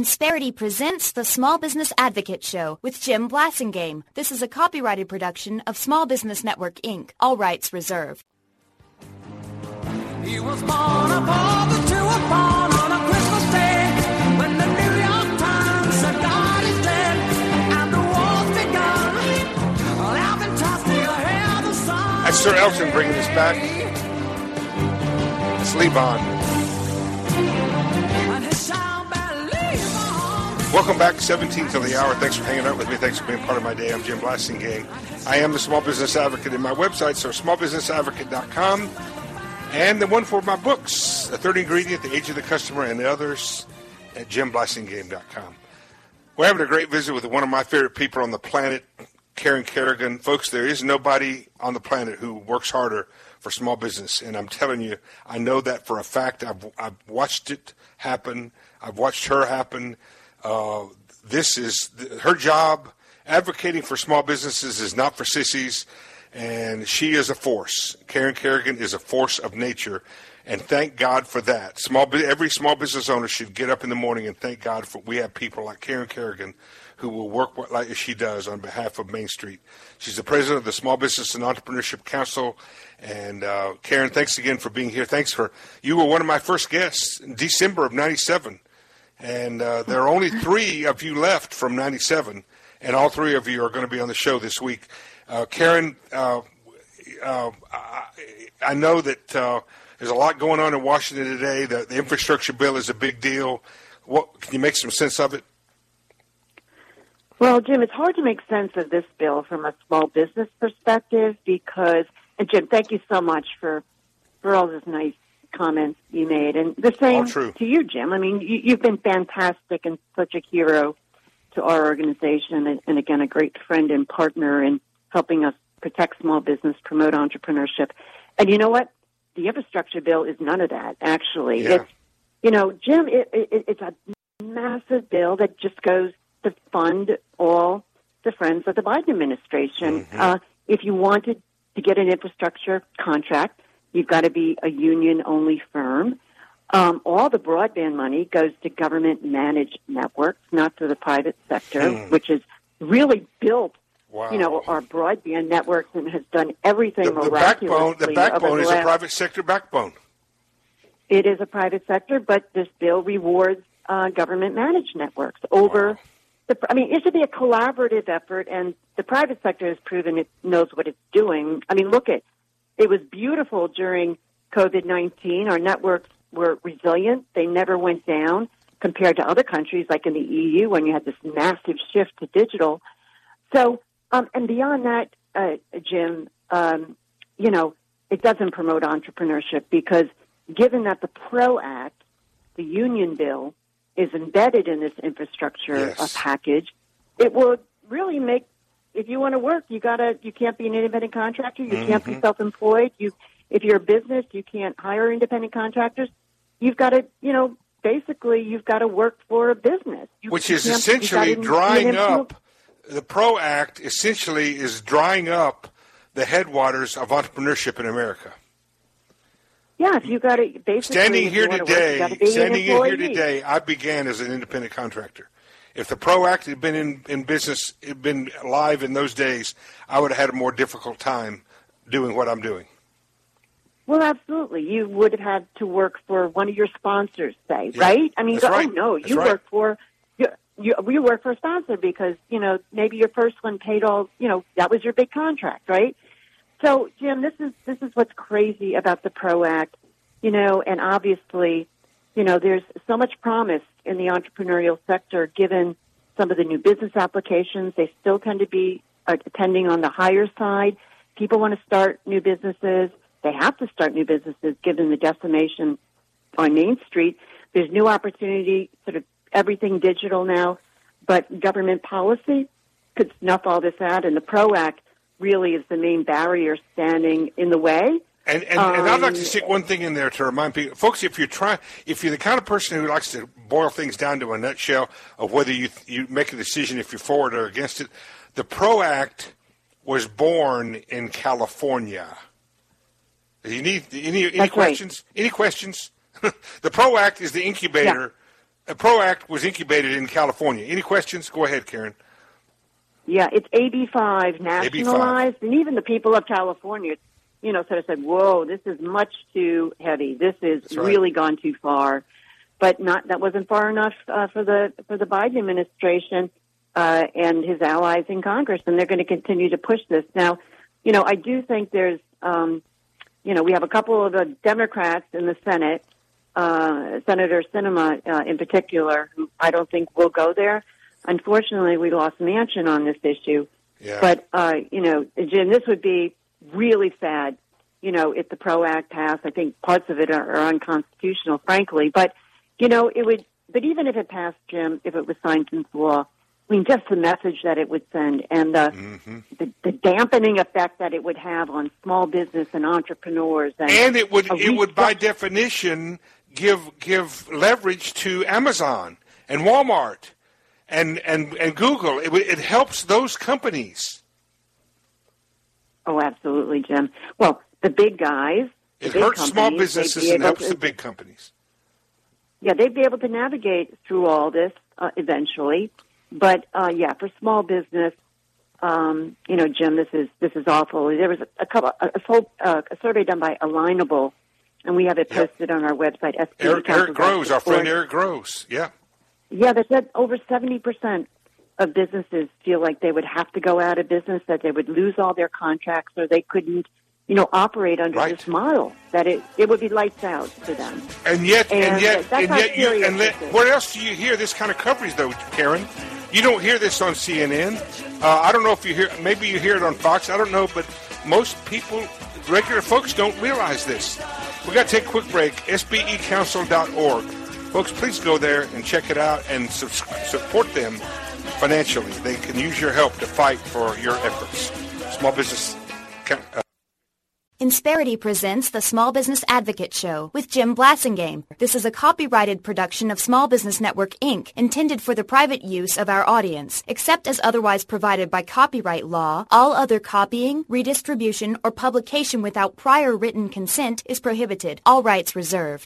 Insperity presents the Small Business Advocate Show with Jim Blasingame. This is a copyrighted production of Small Business Network, Inc. All rights reserved. He was born a father to a born on a Christmas day when the New York Times said God is dead and the war's begun. Laughing, tossing your hair, the sun. That's Sir Elton bringing us back. It's Levon. Welcome back, 17 to the hour. Thanks for hanging out with me. Thanks for being part of my day. I'm Jim Blasingame. I am the Small Business Advocate, and my websites are smallbusinessadvocate.com and the one for my books, The Third Ingredient, The Age of the Customer, and the others at jimblasingame.com. We're having a great visit with one of my favorite people on the planet, Karen Kerrigan. Folks, there is nobody on the planet who works harder for small business, and I'm telling you, I know that for a fact. I've watched it happen. I've watched her happen. This is her job. Advocating for small businesses is not for sissies, and she is a force. Karen Kerrigan is a force of nature, and thank God for that. Every small business owner should get up in the morning and thank God for we have people like Karen Kerrigan who will work like she does on behalf of Main Street. She's the president of the Small Business and Entrepreneurship Council. And Karen, thanks again for being here. You were one of my first guests in December of 97. And there are only 3 of you left from 97, and all 3 of you are going to be on the show this week. Karen, I know that there's a lot going on in Washington today. The infrastructure bill is a big deal. Can you make some sense of it? Well, Jim, it's hard to make sense of this bill from a small business perspective because, and Jim, thank you so much for all this nice comments you made, and the same to you, Jim. I mean, you've been fantastic and such a hero to our organization, and again, a great friend and partner in helping us protect small business, promote entrepreneurship. And you know what? The infrastructure bill is none of that, actually. Yeah. It's, Jim, it's a massive bill that just goes to fund all the friends of the Biden administration. Mm-hmm. If you wanted to get an infrastructure contract, you've got to be a union-only firm. All the broadband money goes to government-managed networks, not to the private sector, which has really built, our broadband networks and has done everything miraculously. The backbone is a private sector backbone. It is a private sector, but this bill rewards government-managed networks over. It should be a collaborative effort, and the private sector has proven it knows what it's doing. I mean, look at. It was beautiful during COVID-19. Our networks were resilient. They never went down compared to other countries like in the EU when you had this massive shift to digital. So, and beyond that, Jim, it doesn't promote entrepreneurship because given that the PRO Act, the union bill, is embedded in this infrastructure package, it would really make if you want to work, you can't be an independent contractor. You can't be self-employed. If you're a business, you can't hire independent contractors. You've got to, basically you've got to work for a business. Which is essentially drying up. The PRO Act essentially is drying up the headwaters of entrepreneurship in America. Yeah, if you got to basically standing here today, I began as an independent contractor. If the PRO Act had been in business, had been live in those days, I would have had a more difficult time doing what I'm doing. Well, absolutely. You would have had to work for one of your sponsors, say, yeah, right? I mean, right. You work for you work for a sponsor because maybe your first one paid all. That was your big contract, right? So, Jim, this is what's crazy about the PRO Act, and obviously, there's so much promise in the entrepreneurial sector given some of the new business applications. They still tend to be attending on the higher side. People want to start new businesses. They have to start new businesses given the decimation on Main Street. There's new opportunity, sort of everything digital now, but government policy could snuff all this out, and the PRO Act really is the main barrier standing in the way. And I'd like to stick one thing in there to remind people, folks, if you're the kind of person who likes to boil things down to a nutshell of whether you make a decision if you're for it or against it, the PRO Act was born in California. You need any questions? Right. Any questions? The PRO Act is the incubator PRO Act was incubated in California. Any questions? Go ahead, Karen. Yeah, it's AB5 nationalized, and even the people of California, sort of said, "Whoa, this is much too heavy. This is really gone too far." But that wasn't far enough for the Biden administration and his allies in Congress, and they're going to continue to push this. Now, I do think there's, we have a couple of Democrats in the Senate, Senator Sinema in particular, who I don't think will go there. Unfortunately, we lost Manchin on this issue. Yeah. But, Jim, this would be really sad, if the PRO Act passed. I think parts of it are unconstitutional, frankly. But, it would, but even if it passed, Jim, if it was signed into law, I mean, just the message that it would send and the dampening effect that it would have on small business and entrepreneurs. And it would by definition give leverage to Amazon and Walmart and Google. It helps those companies. Oh, absolutely, Jim. Well, the big guys. It hurts small businesses and helps the big companies. Yeah, they'd be able to navigate through all this eventually. But for small business, Jim, this is awful. There was a survey done by Alignable, and we have it posted on our website. Eric Groves, our friend Eric Groves. Yeah. Yeah, they said over 70% of businesses feel like they would have to go out of business, that they would lose all their contracts, or they couldn't, operate under this model. That it would be lights out for them. And yet, where else do you hear this kind of coverage, though, Karen? You don't hear this on CNN. I don't know if you hear. Maybe you hear it on Fox. I don't know, but most people, regular folks, don't realize this. We got to take a quick break. SBEcouncil.org, folks. Please go there and check it out and support them financially. They can use your help to fight for your efforts. Small business. Insperity presents the Small Business Advocate Show with Jim Blasingame. This is a copyrighted production of Small Business Network, Inc., intended for the private use of our audience. Except as otherwise provided by copyright law, all other copying, redistribution, or publication without prior written consent is prohibited. All rights reserved.